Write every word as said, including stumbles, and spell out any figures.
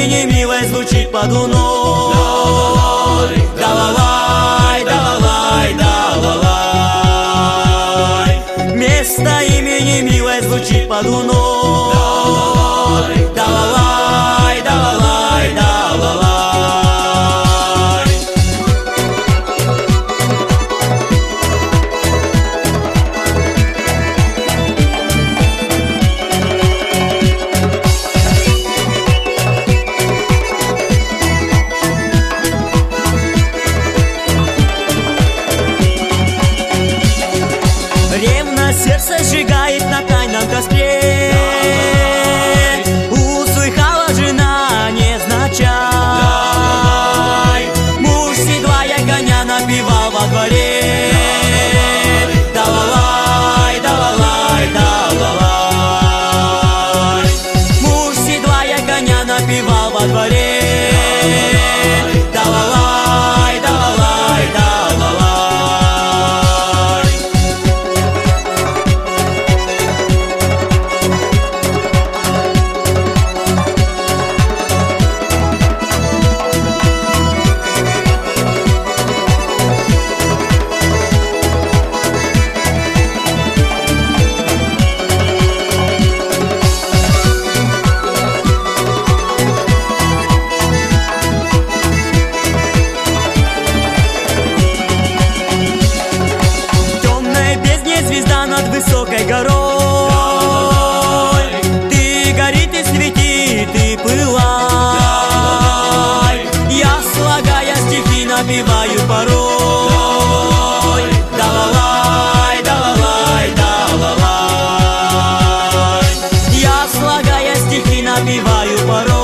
имени милой звучит под луной. Да-ла-лай, да-ла-лай, да-ла-лай. Место имени милой звучит под луной. Да-ла-лай, да-ла-лай, да-ла-лай. Ревность сердце сжигает на тайном костре. Услыхала жена невзначай. Муж, седлая коня, напевал во дворе. Да-ла-лай, да-ла-лай, да-ла-лай. Муж, седлая коня, напевал во дворе. Да-ла-лай, да-ла-лай, да-ла-лай. Над высокой горой ты горит и светит, и пылай. Я, слагая стихи, напеваю порой. Да-ла-лай, да-ла-лай, да-ла-лай. Я, слагая стихи, напеваю порой.